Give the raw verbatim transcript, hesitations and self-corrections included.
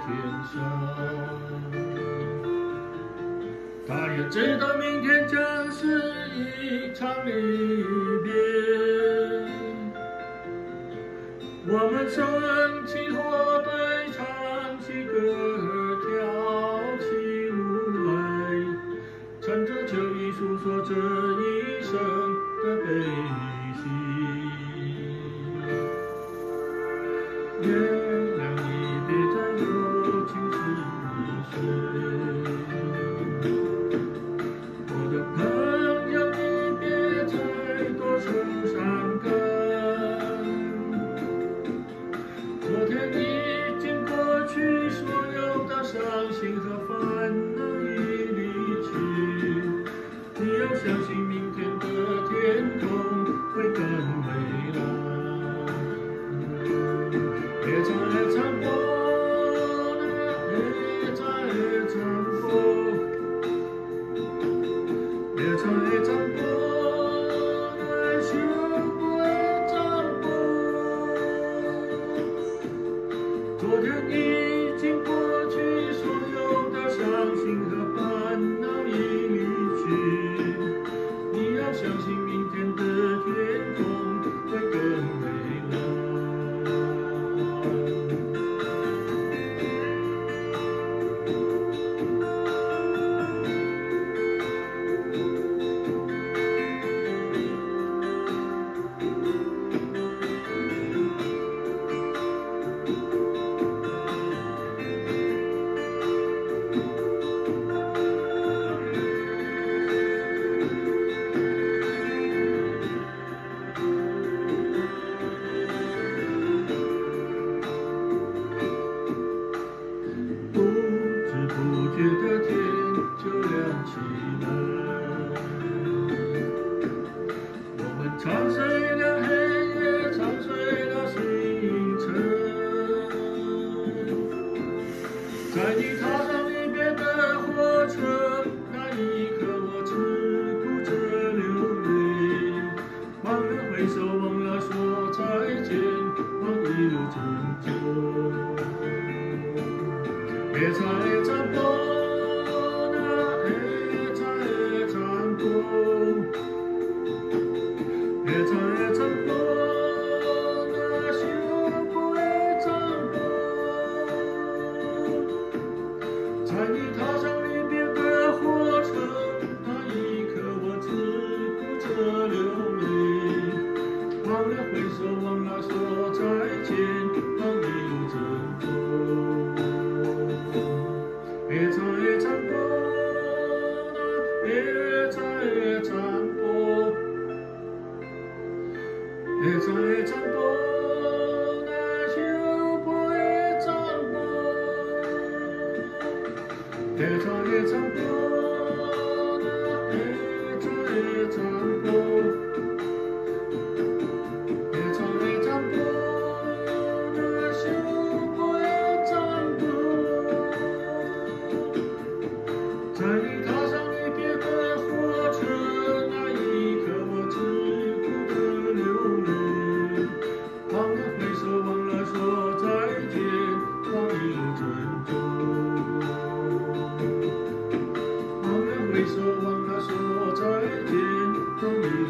天下。他也知道明天将是一场离别，我们升起火堆，唱起歌，跳起舞来，唱着秋意，诉说这一生的悲喜。月亮，你别再有情绪迷睡。 朋友，你别再多愁善感。昨天已经过去，所有的伤心和烦恼已离去。你要相信，明天的天空会更蔚蓝。夜长夜长过，夜长夜长过。 夜长夜长过，那修不会长过。昨天已经过去，所有的伤心和烦恼已离去。你要相信，明天的天空会更蔚蓝。 不知不觉的天就亮起来，我们唱碎了黑夜，唱碎了星辰。在你踏上离别的火车，那一刻我只顾着流泪，忘了挥手，忘了说再见，忘一路珍重。 夜长夜长过，那夜长夜长过，夜长夜长过，那修不会长过。在你踏上离别的火车，那一刻我只顾着流泪，忘了挥手，忘了说再见，忘一路珍重。 夜长夜长过，那夜长夜长过，夜长夜长过，那修不会长过。夜长夜长过，那夜长夜长过，夜长夜长过，那修不会长过。 在你踏上离别的火车，那一刻我只顾着流泪，忘了挥手，忘了说再见，忘一路珍重。忘了挥手，忘了说再见，忘一路。